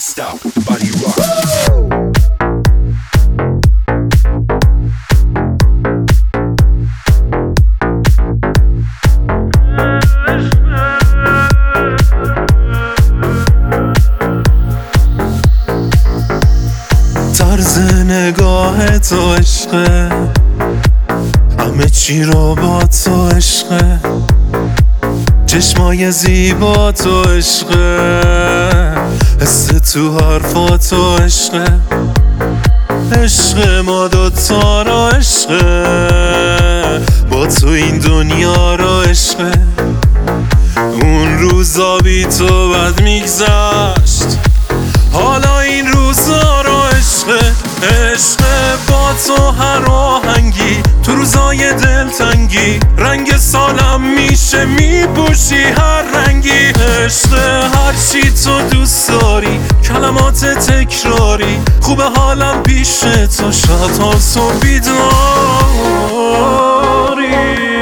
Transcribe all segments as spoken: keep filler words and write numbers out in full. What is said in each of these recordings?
stop, body rock. طرز نگاه تو عشقه، همه چی رو با تو عشقه، چشمای زیبا تو عشقه، حس تو حرفا تو عشقه، عشق ما دوتا رو عشقه، با تو این دنیا رو عشقه. اون روزا بی تو بد میگذشت، حالا این روزا رو عشقه. عشق با تو هر آهنگی، تو روزای دلتنگی رنگ سالم میشه میپوشی هر رنگی. عشق هر چی تو دوست داری، کلمات تکراری، خوبه حالم پیش تو، شاید حال تو بیداری.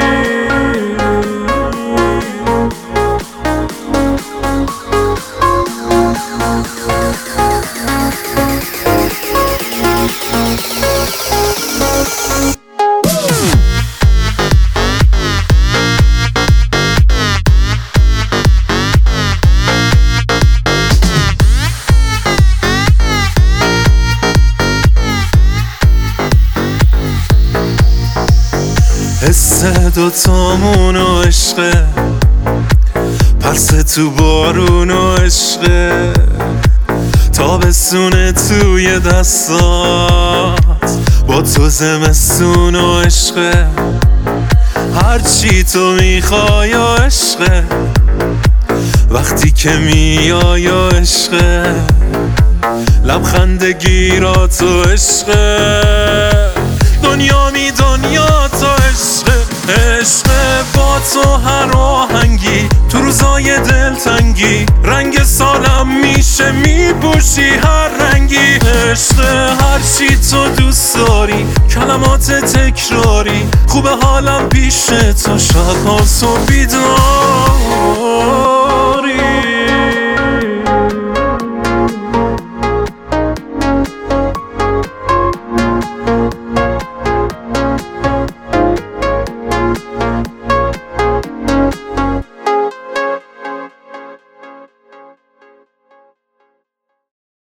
حس دوتامون و عشقه، پرس تو بارون و عشقه، تابستونه توی دستات، با تو زمستون و عشقه. هرچی تو میخوای و عشقه، وقتی که میای و عشقه، لبخند گیرات و عشقه، دنیا می دنیا تو عشقه. عشق با تو هر آهنگی، تو روزای دلتنگی رنگ سالم میشه میپوشی هر رنگی. عشق هر چی تو دوست داری، کلمات تکراری، خوبه حالم پیش تو، شاید حال تو بیداری.